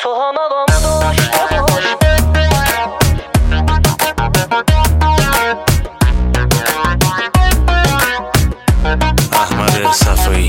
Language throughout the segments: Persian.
تو هم آقامو داشته باش. احمد صفایی.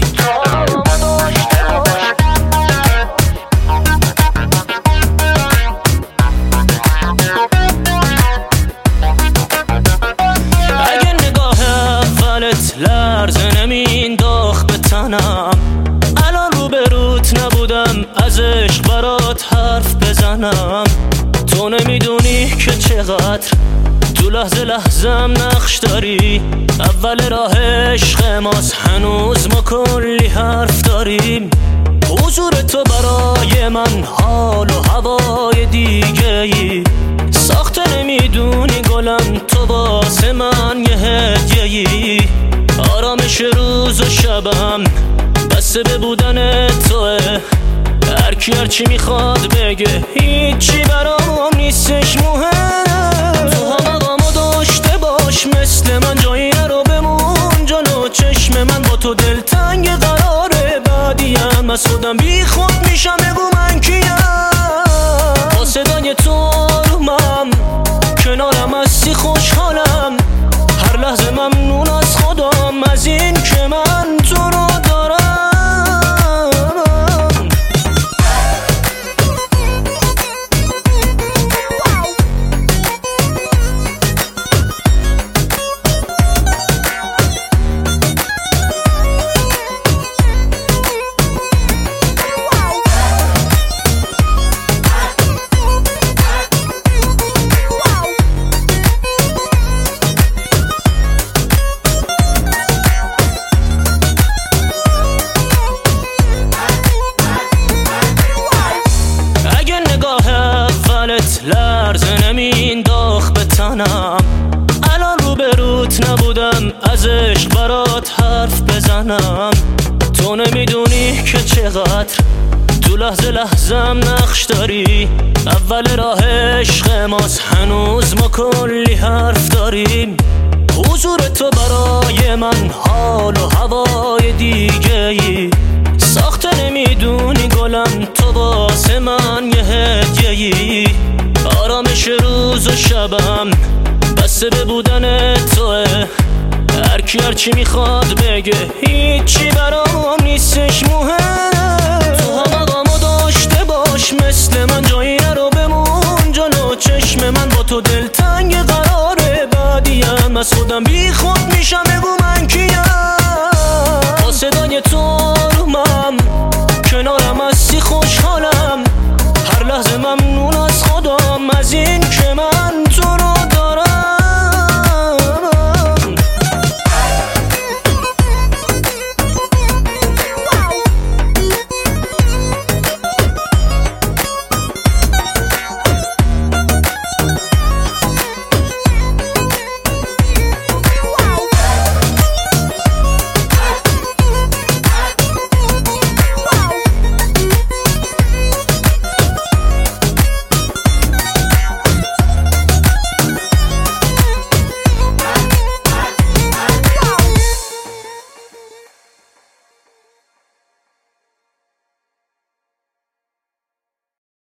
اگه نگاه اولت لرزه نمینداخت به تنم، الان روبروت نبودم از عشق برات حرف بزنم. تو نمیدونی که چقدر تو لحظه لحظم نقش داری. اول راه عشق ماست، هنوز ما کلی حرف داریم. حضور تو برای من حال و هوای دیگه ای ساخته. نمیدونی گلم تو واسه من یه هدیه ای. آرامش روز و شبم بسته به بودن توه. هرکی هرچی میخواد بگه هیچی برام نیستش مهم. تو هم آقامو داشته باش، مثل من جایی نرو بمون جلو چشم من. با تو دلتنگ قراره بعدیم از خودم بی خود میشم. بگو من کیم؟ با صدای تو آرومم، کنارم هستی خوشحالم. هر لحظه ممنون از خودم از این که من تو رو دارم. لرزه نمینداخت به تنم، الان روبروت نبودم از عشق برات حرف بزنم. تو نمیدونی که چقدر تو لحظه لحظم نقش داری. اول راه عشق ماست، هنوز ما کلی حرف داریم. حضور تو برای من حال و هوای دیگه ای ساخته. نمیدونی گلم تو واسه من یه هدیه ای. آرامش روز و شبم بسته به بودن توه. هرکی هرچی میخواد بگه هیچی برام نیستش مهم. تو هم آقامو داشته باش، مثل من جایی نرو بمون جلو چشم من. با تو دلتنگ قراره بعدیم از خودم بی خود میشم.